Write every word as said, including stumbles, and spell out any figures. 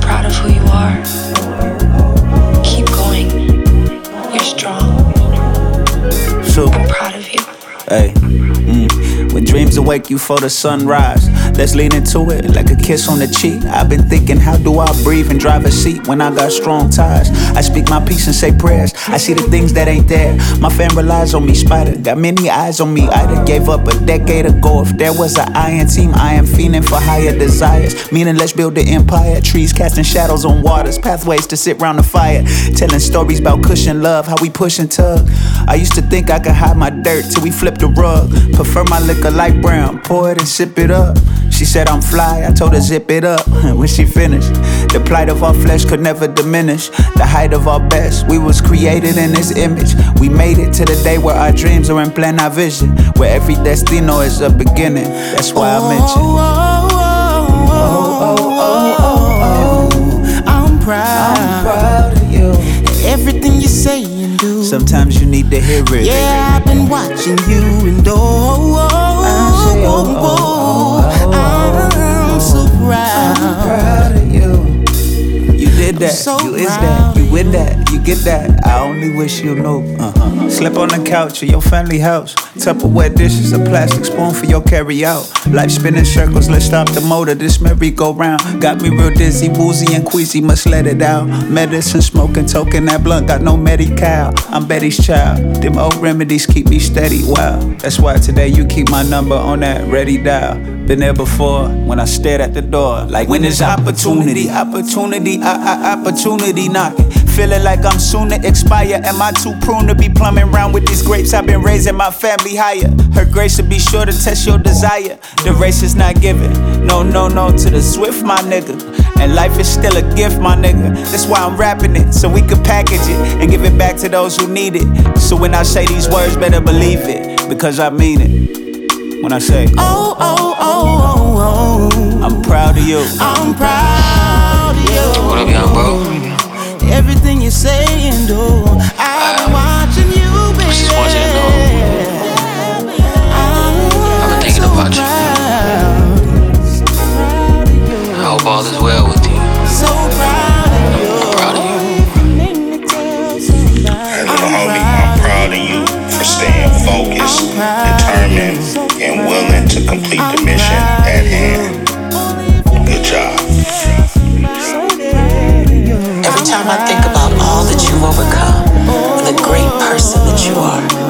proud of who you are. Keep going. You're strong. So, I'm proud of you. hey, mm. When dreams awake you for the sunrise, let's lean into it like a kiss on the cheek. I've been thinking, how do I breathe and drive a seat when I got strong ties? I speak my peace and say prayers. I see the things that ain't there. My fam relies on me, Spider got many eyes on me. I done gave up a decade ago. If there was an iron team, I am fiending for higher desires. Meaning let's build an empire. Trees casting shadows on waters, pathways to sit round the fire. Telling stories about cushion love, how we push and tug. I used to think I could hide my dirt till we flipped the rug. Prefer my liquor light brown, pour it and sip it up. She said I'm fly, I told her zip it up. When she finished, the plight of our flesh could never diminish. The height of our best, we was created in His image. We made it to the day where our dreams are in plan our vision, where every destino is a beginning. That's why I mentioned oh, oh, oh, oh, oh, I'm proud. I'm proud of you. Everything you say and do. Sometimes you need to hear it. Yeah, I've been watching you and oh, oh, oh, oh, oh, oh, I'm so proud. I'm proud of you. You did that, so you is that, you with that, you get that. I only wish you knew. Uh-huh. Slept on the couch at your family house. Tupperware dishes, a plastic spoon for your carry out. Life spinning circles, let's stop the motor. This merry-go-round got me real dizzy, woozy and queasy. Must let it out. Medicine smoking, token that blunt, got no Medi-Cal. I'm Betty's child. Them old remedies keep me steady. Wow, that's why today you keep my number on that ready dial. Been there before when I stared at the door. Like when there's opportunity, opportunity, I, I, opportunity knocking. Feeling like I'm soon to expire. Am I too prune to be plumbing around with these grapes? I've been raising my family higher. Her grace will be sure to test your desire. The race is not given. No, no, no to the swift, my nigga. And life is still a gift, my nigga. That's why I'm rapping it, so we could package it and give it back to those who need it. So when I say these words, better believe it, because I mean it. When I say, oh, oh, oh, oh, oh, I'm proud of you. I'm proud of you. What up, young bro? Everything you say and do, I've been watching you, baby. Just want you to know, I've been thinking about you. I hope all is well with you. So proud of you. I'm proud of you. Hey, little homie, I'm proud of you for staying focused, determined, and willing to complete the mission at hand. Good job. Every time I think about all that you've overcome and the great person that you are,